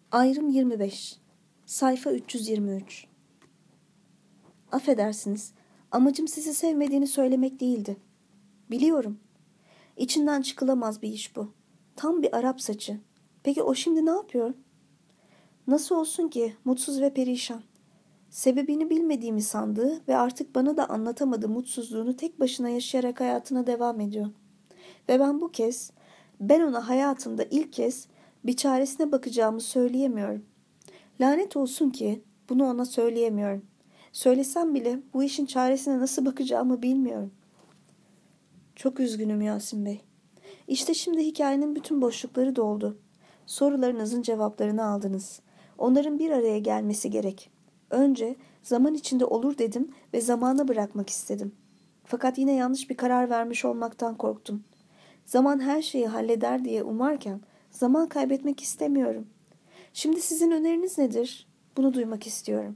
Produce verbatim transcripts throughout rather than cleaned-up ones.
Ayrım yirmi beş. Sayfa üç yüz yirmi üç. Affedersiniz, amacım sizi sevmediğini söylemek değildi. Biliyorum. İçinden çıkılamaz bir iş bu. Tam bir Arap saçı. Peki o şimdi ne yapıyor? Nasıl olsun ki, mutsuz ve perişan. Sebebini bilmediğimi sandığı ve artık bana da anlatamadığı mutsuzluğunu tek başına yaşayarak hayatına devam ediyor. Ve ben bu kez, ben ona hayatımda ilk kez bir çaresine bakacağımı söyleyemiyorum. Lanet olsun ki bunu ona söyleyemiyorum. Söylesem bile bu işin çaresine nasıl bakacağımı bilmiyorum. Çok üzgünüm Yasin Bey. İşte şimdi hikayenin bütün boşlukları doldu. Sorularınızın cevaplarını aldınız. Onların bir araya gelmesi gerek. Önce zaman içinde olur dedim ve zamana bırakmak istedim. Fakat yine yanlış bir karar vermiş olmaktan korktum. Zaman her şeyi halleder diye umarken zaman kaybetmek istemiyorum. Şimdi sizin öneriniz nedir? Bunu duymak istiyorum.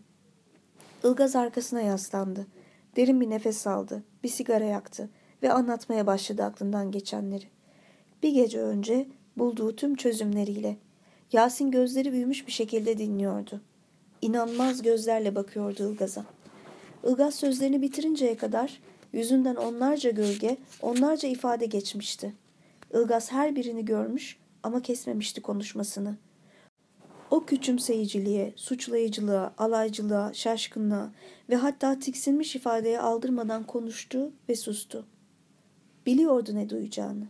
Ilgaz arkasına yaslandı. Derin bir nefes aldı. Bir sigara yaktı ve anlatmaya başladı aklından geçenleri. Bir gece önce bulduğu tüm çözümleriyle. Yasin gözleri büyümüş bir şekilde dinliyordu. İnanmaz gözlerle bakıyordu Ilgaz'a. Ilgaz sözlerini bitirinceye kadar yüzünden onlarca gölge, onlarca ifade geçmişti. Ilgaz her birini görmüş ama kesmemişti konuşmasını. O küçümseyiciliğe, suçlayıcılığa, alaycılığa, şaşkınlığa ve hatta tiksinmiş ifadeye aldırmadan konuştu ve sustu. Biliyordu ne duyacağını.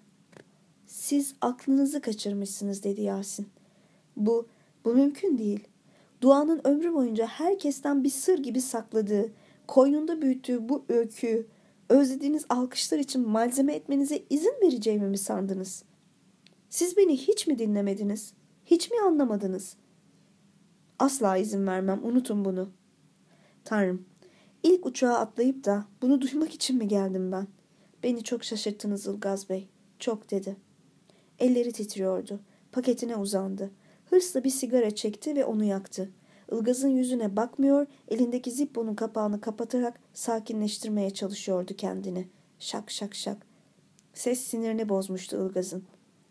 Siz aklınızı kaçırmışsınız dedi Yasin. Bu, bu mümkün değil. Duanın ömrü boyunca herkesten bir sır gibi sakladığı, koynunda büyüttüğü bu öyküyü, özlediğiniz alkışlar için malzeme etmenize izin vereceğimi mi sandınız? Siz beni hiç mi dinlemediniz? Hiç mi anlamadınız? Asla izin vermem, unutun bunu. Tanrım, ilk uçağa atlayıp da bunu duymak için mi geldim ben? Beni çok şaşırttınız Ilgaz Bey, çok dedi. Elleri titriyordu, paketine uzandı. Hırsla bir sigara çekti ve onu yaktı. Ilgaz'ın yüzüne bakmıyor, elindeki Zippo'nun kapağını kapatarak sakinleştirmeye çalışıyordu kendini. Şak şak şak. Ses sinirini bozmuştu Ilgaz'ın.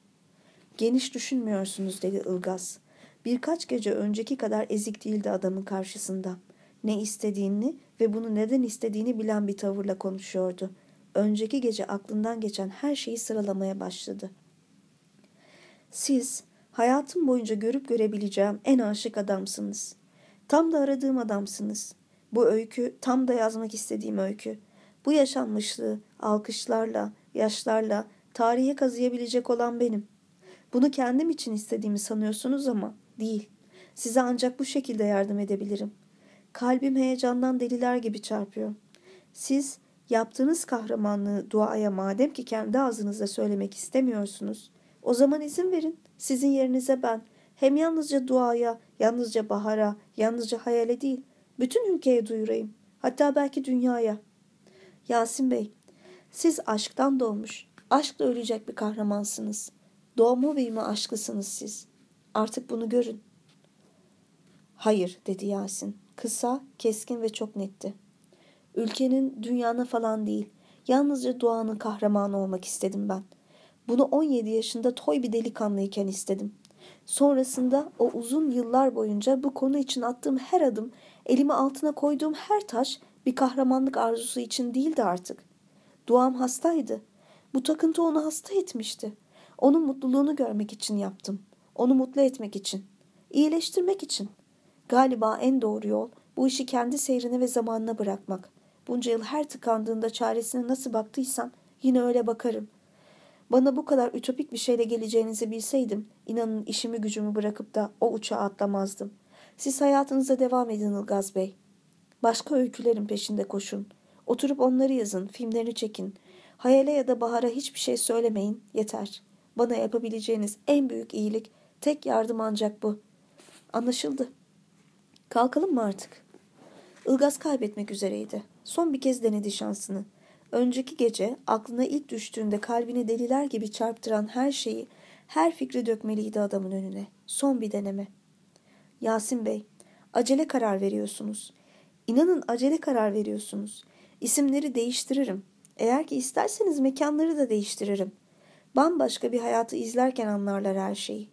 Geniş düşünmüyorsunuz dedi Ilgaz. Birkaç gece önceki kadar ezik değildi adamın karşısında. Ne istediğini ve bunu neden istediğini bilen bir tavırla konuşuyordu. Önceki gece aklından geçen her şeyi sıralamaya başladı. Siz hayatım boyunca görüp görebileceğim en aşık adamsınız. Tam da aradığım adamsınız. Bu öykü tam da yazmak istediğim öykü. Bu yaşanmışlığı alkışlarla, yaşlarla tarihe kazıyabilecek olan benim. Bunu kendim için istediğimi sanıyorsunuz ama değil. Size ancak bu şekilde yardım edebilirim. Kalbim heyecandan deliler gibi çarpıyor. Siz yaptığınız kahramanlığı duaya madem ki kendi ağzınızla söylemek istemiyorsunuz, o zaman izin verin. Sizin yerinize ben hem yalnızca duaya, yalnızca bahara, yalnızca hayale değil, bütün ülkeye duyurayım. Hatta belki dünyaya. Yasin Bey, siz aşktan doğmuş, aşkla ölecek bir kahramansınız. Doğma büyüme aşklısınız siz. Artık bunu görün. Hayır dedi Yasin. Kısa, keskin ve çok netti. Ülkenin, dünyanın falan değil. Yalnızca doğanın kahramanı olmak istedim ben. Bunu on yedi yaşında toy bir delikanlıyken istedim. Sonrasında o uzun yıllar boyunca bu konu için attığım her adım, elimi altına koyduğum her taş bir kahramanlık arzusu için değildi artık. Duam hastaydı. Bu takıntı onu hasta etmişti. Onun mutluluğunu görmek için yaptım. Onu mutlu etmek için. İyileştirmek için. Galiba en doğru yol bu işi kendi seyrine ve zamanına bırakmak. Bunca yıl her tıkandığında çaresine nasıl baktıysam yine öyle bakarım. Bana bu kadar ütopik bir şeyle geleceğinizi bilseydim, inanın işimi gücümü bırakıp da o uçağa atlamazdım. Siz hayatınıza devam edin Ilgaz Bey. Başka öykülerin peşinde koşun. Oturup onları yazın, filmlerini çekin. Hayale ya da bahara hiçbir şey söylemeyin, yeter. Bana yapabileceğiniz en büyük iyilik, tek yardım ancak bu. Anlaşıldı. Kalkalım mı artık? Ilgaz kaybetmek üzereydi. Son bir kez denedi şansını. Önceki gece aklına ilk düştüğünde kalbini deliler gibi çarptıran her şeyi, her fikri dökmeliydi adamın önüne. Son bir deneme. Yasin Bey, acele karar veriyorsunuz. İnanın acele karar veriyorsunuz. İsimleri değiştiririm. Eğer ki isterseniz mekanları da değiştiririm. Bambaşka bir hayatı izlerken anlarlar her şeyi.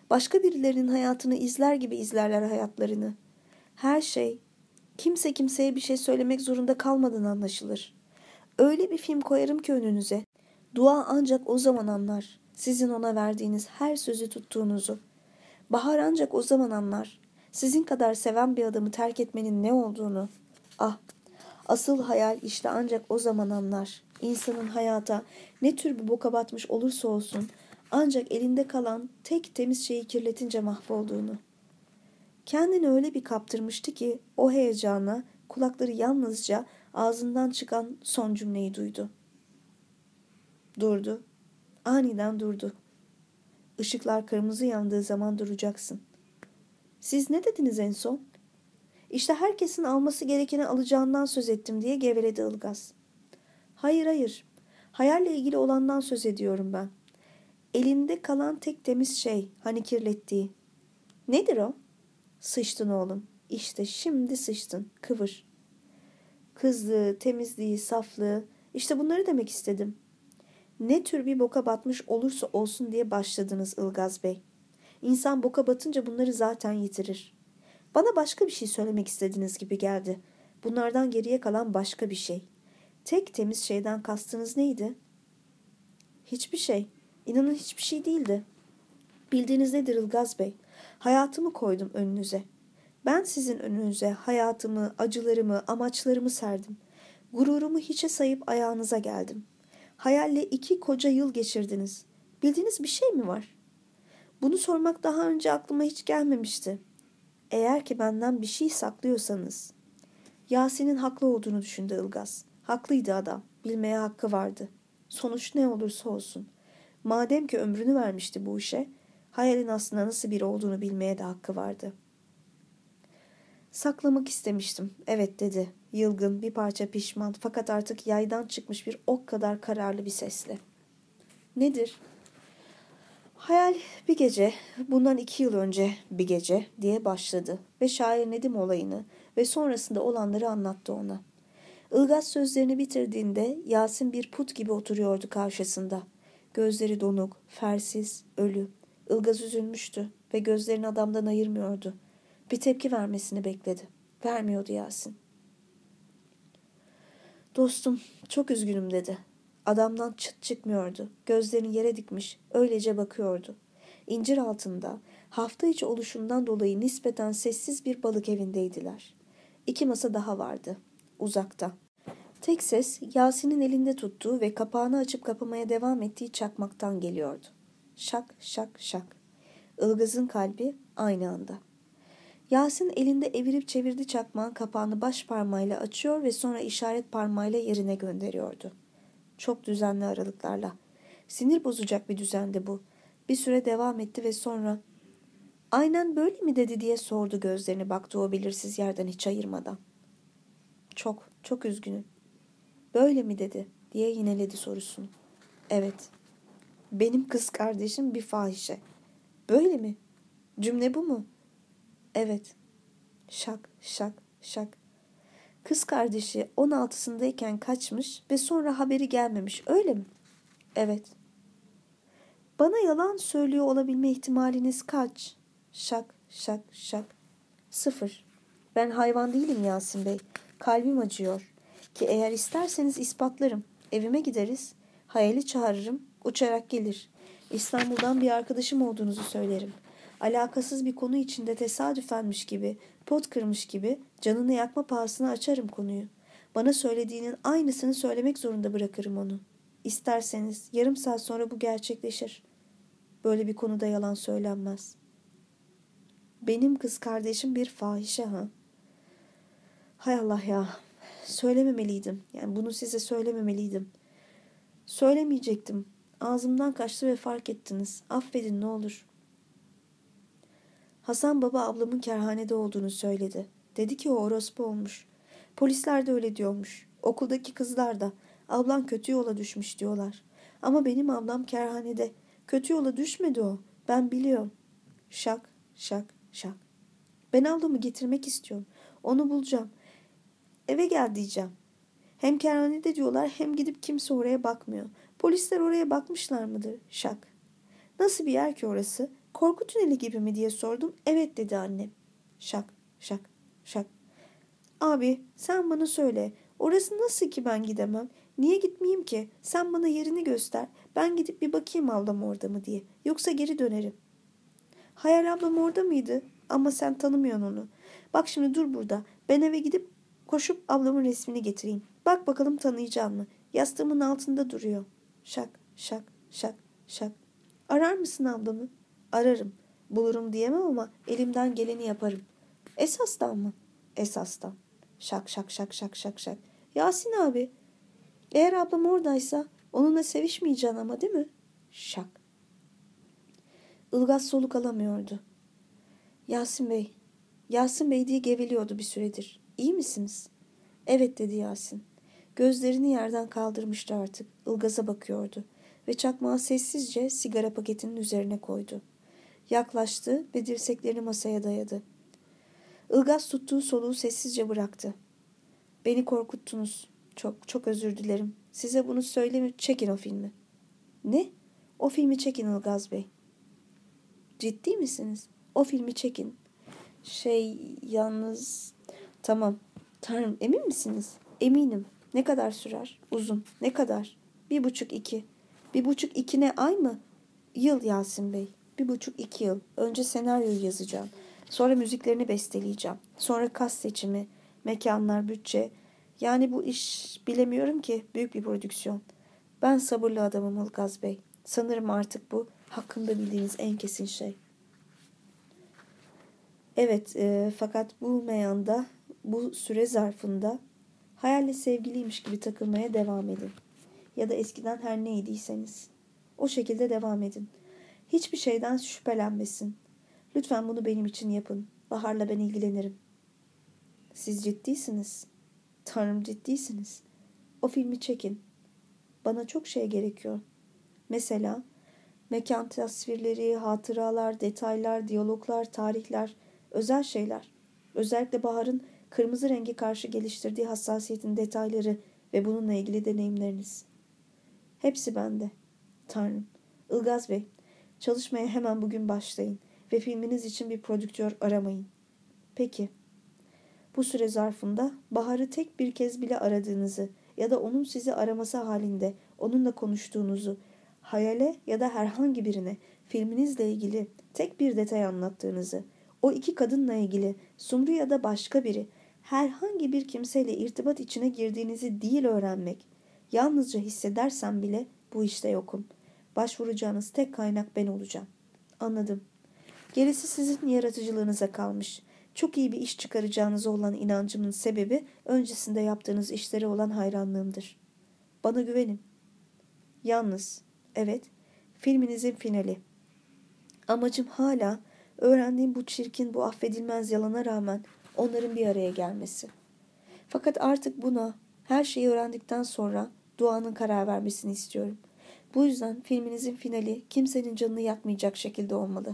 Başka birilerinin hayatını izler gibi izlerler hayatlarını. Her şey, kimse kimseye bir şey söylemek zorunda kalmadan anlaşılır. Öyle bir film koyarım ki önünüze. Dua ancak o zaman anlar sizin ona verdiğiniz her sözü tuttuğunuzu. Bahar ancak o zaman anlar sizin kadar seven bir adamı terk etmenin ne olduğunu. Ah, asıl hayal işte ancak o zaman anlar. İnsanın hayata ne tür bir boka batmış olursa olsun ancak elinde kalan tek temiz şeyi kirletince mahvolduğunu. Kendini öyle bir kaptırmıştı ki o heyecana kulakları yalnızca ağzından çıkan son cümleyi duydu. Durdu. Aniden durdu. Işıklar kırmızı yandığı zaman duracaksın. Siz ne dediniz en son? İşte herkesin alması gerekeni alacağından söz ettim diye geveledi Ilgaz. Hayır hayır. Hayalle ilgili olandan söz ediyorum ben. Elinde kalan tek temiz şey, hani kirlettiği. Nedir o? Sıçtın oğlum. İşte şimdi sıçtın. Kıvır. Kızlığı, temizliği, saflığı. İşte bunları demek istedim. Ne tür bir boka batmış olursa olsun diye başladınız Ilgaz Bey. İnsan boka batınca bunları zaten yitirir. Bana başka bir şey söylemek istediğiniz gibi geldi. Bunlardan geriye kalan başka bir şey. Tek temiz şeyden kastınız neydi? Hiçbir şey. İnanın hiçbir şey değildi. Bildiğiniz nedir Ilgaz Bey? Hayatımı koydum önünüze. Ben sizin önünüze hayatımı, acılarımı, amaçlarımı serdim. Gururumu hiçe sayıp ayağınıza geldim. Hayalle iki koca yıl geçirdiniz. Bildiğiniz bir şey mi var? Bunu sormak daha önce aklıma hiç gelmemişti. Eğer ki benden bir şey saklıyorsanız. Yasin'in haklı olduğunu düşündü Ilgaz. Haklıydı adam. Bilmeye hakkı vardı. Sonuç ne olursa olsun. Madem ki ömrünü vermişti bu işe, hayalin aslında nasıl biri olduğunu bilmeye de hakkı vardı. Saklamak istemiştim. Evet dedi. Yılgın, bir parça pişman fakat artık yaydan çıkmış bir ok kadar kararlı bir sesle. Nedir? Hayal bir gece, bundan iki yıl önce bir gece diye başladı ve şair Nedim olayını ve sonrasında olanları anlattı ona. Ilgaz sözlerini bitirdiğinde Yasin bir put gibi oturuyordu karşısında. Gözleri donuk, fersiz, ölü. Ilgaz üzülmüştü ve gözlerini adamdan ayırmıyordu. Bir tepki vermesini bekledi. Vermiyordu Yasin. Dostum, çok üzgünüm dedi. Adamdan çıt çıkmıyordu. Gözlerini yere dikmiş, öylece bakıyordu. İncir altında, hafta içi oluşundan dolayı nispeten sessiz bir balık evindeydiler. İki masa daha vardı, uzakta. Tek ses Yasin'in elinde tuttuğu ve kapağını açıp kapamaya devam ettiği çakmaktan geliyordu. Şak şak şak. Ilgaz'ın kalbi aynı anda. Yasin elinde evirip çevirdi çakmağın kapağını baş parmağıyla açıyor ve sonra işaret parmağıyla yerine gönderiyordu. Çok düzenli aralıklarla. Sinir bozacak bir düzendi bu. Bir süre devam etti ve sonra "Aynen böyle mi dedi?" diye sordu gözlerini baktığı o belirsiz yerden hiç ayırmadan. "Çok, çok üzgünüm." "Böyle mi dedi?" diye yineledi sorusunu. "Evet. Benim kız kardeşim bir fahişe." "Böyle mi? Cümle bu mu?" "Evet." Şak, şak, şak. Kız kardeşi on altısındayken kaçmış ve sonra haberi gelmemiş, öyle mi? Evet. Bana yalan söylüyor olabilme ihtimaliniz kaç? Şak, şak, şak. Sıfır. Ben hayvan değilim Yasin Bey. Kalbim acıyor. Ki eğer isterseniz ispatlarım. Evime gideriz. Hayali çağırırım. Uçarak gelir. İstanbul'dan bir arkadaşım olduğunuzu söylerim. Alakasız bir konu içinde tesadüfenmiş gibi, pot kırmış gibi canını yakma pahasına açarım konuyu. Bana söylediğinin aynısını söylemek zorunda bırakırım onu. İsterseniz yarım saat sonra bu gerçekleşir. Böyle bir konuda yalan söylenmez. Benim kız kardeşim bir fahişe ha. Hay Allah ya. Söylememeliydim. Yani bunu size söylememeliydim. Söylemeyecektim. Ağzımdan kaçtı ve fark ettiniz. Affedin ne olur. Hasan baba ablamın kerhanede olduğunu söyledi. Dedi ki o orospu olmuş. Polisler de öyle diyormuş. Okuldaki kızlar da. Ablan kötü yola düşmüş diyorlar. Ama benim ablam kerhanede. Kötü yola düşmedi o. Ben biliyorum. Şak, şak, şak. Ben ablamı getirmek istiyorum. Onu bulacağım. Eve gel diyeceğim. Hem kerhanede diyorlar hem gidip kimse oraya bakmıyor. Polisler oraya bakmışlar mıdır? Şak. Nasıl bir yer ki orası? Korku tüneli gibi mi diye sordum. Evet dedi annem. Şak, şak, şak. Abi sen bana söyle. Orası nasıl ki ben gidemem? Niye gitmeyeyim ki? Sen bana yerini göster. Ben gidip bir bakayım ablam orada mı diye. Yoksa geri dönerim. Hayal ablam orada mıydı? Ama sen tanımıyorsun onu. Bak şimdi dur burada. Ben eve gidip koşup ablamın resmini getireyim. Bak bakalım tanıyacağım mı? Yastığımın altında duruyor. Şak, şak, şak, şak. Arar mısın ablamı? Ararım. Bulurum diyemem ama elimden geleni yaparım. Esastan mı? Esastan. Şak, şak, şak, şak, şak, şak. Yasin abi, eğer ablam oradaysa onunla sevişmeyeceksin ama değil mi? Şak. Ilgaz soluk alamıyordu. Yasin Bey, Yasin Bey diye geveliyordu bir süredir. İyi misiniz? Evet dedi Yasin. Gözlerini yerden kaldırmıştı artık. Ilgaz'a bakıyordu ve çakmağı sessizce sigara paketinin üzerine koydu. Yaklaştı ve dirseklerini masaya dayadı. Ilgaz tuttuğu soluğu sessizce bıraktı. Beni korkuttunuz. Çok çok özür dilerim. Size bunu söylemi çekin o filmi. Ne? O filmi çekin Ilgaz Bey. Ciddi misiniz? O filmi çekin. Şey yalnız... Tamam. Tanrım emin misiniz? Eminim. Ne kadar sürer? Uzun. Ne kadar? Bir buçuk iki. Bir buçuk iki ne ay mı? Yıl Yasin Bey. Bir buçuk iki yıl. Önce senaryoyu yazacağım. Sonra müziklerini besteleyeceğim. Sonra kas seçimi, mekanlar, bütçe. Yani bu iş bilemiyorum ki büyük bir prodüksiyon. Ben sabırlı adamım Ilgaz Bey. Sanırım artık bu hakkında bildiğiniz en kesin şey. Evet, e, fakat bu meyanda, bu süre zarfında hayalle sevgiliymiş gibi takılmaya devam edin. Ya da eskiden her neydiyseniz. O şekilde devam edin. Hiçbir şeyden şüphelenmesin. Lütfen bunu benim için yapın. Bahar'la ben ilgilenirim. Siz ciddisiniz. Tanrım ciddisiniz. O filmi çekin. Bana çok şey gerekiyor. Mesela mekan tasvirleri, hatıralar, detaylar, diyaloglar, tarihler, özel şeyler. Özellikle Bahar'ın kırmızı rengi karşı geliştirdiği hassasiyetin detayları ve bununla ilgili deneyimleriniz. Hepsi bende. Tanrım. Ilgaz Bey, çalışmaya hemen bugün başlayın ve filminiz için bir prodüktör aramayın. Peki. Bu süre zarfında Bahar'ı tek bir kez bile aradığınızı ya da onun sizi araması halinde onunla konuştuğunuzu, Hayale ya da herhangi birine filminizle ilgili tek bir detay anlattığınızı, o iki kadınla ilgili Sumru ya da başka biri herhangi bir kimseyle irtibat içine girdiğinizi değil öğrenmek, yalnızca hissedersem bile bu işte yokum. Başvuracağınız tek kaynak ben olacağım. Anladım. Gerisi sizin yaratıcılığınıza kalmış. Çok iyi bir iş çıkaracağınıza olan inancımın sebebi öncesinde yaptığınız işlere olan hayranlığımdır. Bana güvenin. Yalnız, evet, filminizin finali. Amacım hala öğrendiğim bu çirkin, bu affedilmez yalana rağmen onların bir araya gelmesi. Fakat artık buna, her şeyi öğrendikten sonra Doğan'ın karar vermesini istiyorum. Bu yüzden filminizin finali kimsenin canını yakmayacak şekilde olmalı.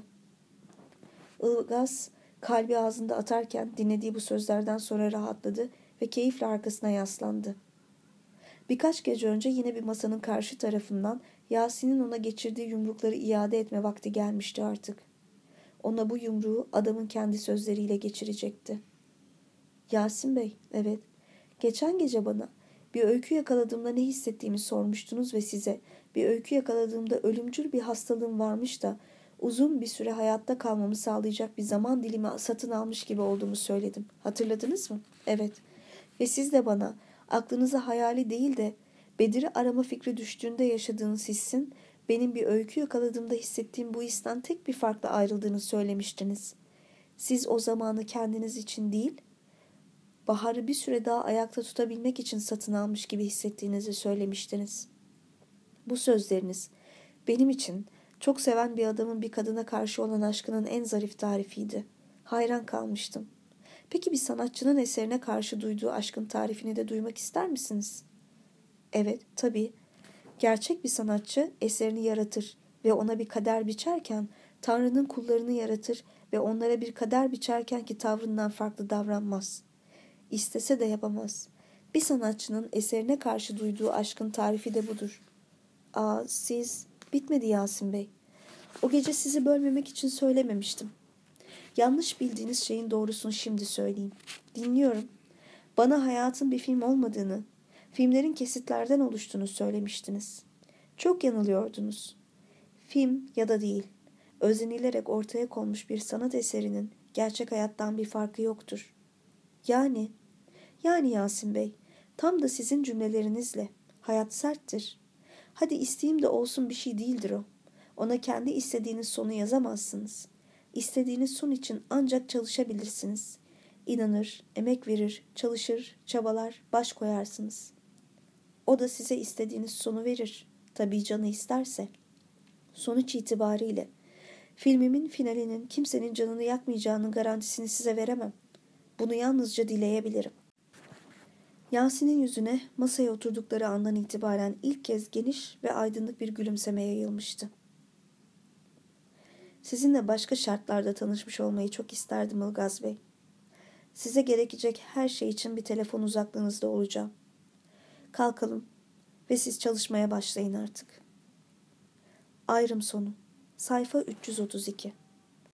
Ilgaz kalbi ağzında atarken dinlediği bu sözlerden sonra rahatladı ve keyifle arkasına yaslandı. Birkaç gece önce yine bir masanın karşı tarafından Yasin'in ona geçirdiği yumrukları iade etme vakti gelmişti artık. Ona bu yumruğu adamın kendi sözleriyle geçirecekti. Yasin Bey, evet, geçen gece bana bir öykü yakaladığımda ne hissettiğimi sormuştunuz ve size bir öykü yakaladığımda ölümcül bir hastalığım varmış da uzun bir süre hayatta kalmamı sağlayacak bir zaman dilimi satın almış gibi olduğumu söyledim. Hatırladınız mı? Evet. Ve siz de bana aklınıza hayali değil de Bedir'i arama fikri düştüğünde yaşadığınız hissin benim bir öykü yakaladığımda hissettiğim bu histen tek bir farkla ayrıldığını söylemiştiniz. Siz o zamanı kendiniz için değil, Bahar'ı bir süre daha ayakta tutabilmek için satın almış gibi hissettiğinizi söylemiştiniz. Bu sözleriniz benim için çok seven bir adamın bir kadına karşı olan aşkının en zarif tarifiydi. Hayran kalmıştım. Peki bir sanatçının eserine karşı duyduğu aşkın tarifini de duymak ister misiniz? Evet, tabii. Gerçek bir sanatçı eserini yaratır ve ona bir kader biçerken Tanrı'nın kullarını yaratır ve onlara bir kader biçerken ki tavrından farklı davranmaz. İstese de yapamaz. Bir sanatçının eserine karşı duyduğu aşkın tarifi de budur. Aa, siz... Bitmedi Yasin Bey. O gece sizi bölmemek için söylememiştim. Yanlış bildiğiniz şeyin doğrusunu şimdi söyleyeyim. Dinliyorum. Bana hayatın bir film olmadığını, filmlerin kesitlerden oluştuğunu söylemiştiniz. Çok yanılıyordunuz. Film ya da değil, özenilerek ortaya konmuş bir sanat eserinin gerçek hayattan bir farkı yoktur. Yani, yani Yasin Bey, tam da sizin cümlelerinizle, hayat serttir. Hadi isteyeyim de olsun bir şey değildir o. Ona kendi istediğiniz sonu yazamazsınız. İstediğiniz son için ancak çalışabilirsiniz. İnanır, emek verir, çalışır, çabalar, baş koyarsınız. O da size istediğiniz sonu verir. Tabii canı isterse. Sonuç itibariyle filmimin finalinin kimsenin canını yakmayacağının garantisini size veremem. Bunu yalnızca dileyebilirim. Yasin'in yüzüne masaya oturdukları andan itibaren ilk kez geniş ve aydınlık bir gülümseme yayılmıştı. Sizinle başka şartlarda tanışmış olmayı çok isterdim Ilgaz Bey. Size gerekecek her şey için bir telefon uzaklığınızda olacağım. Kalkalım ve siz çalışmaya başlayın artık. Ayrım sonu. Sayfa üç yüz otuz iki.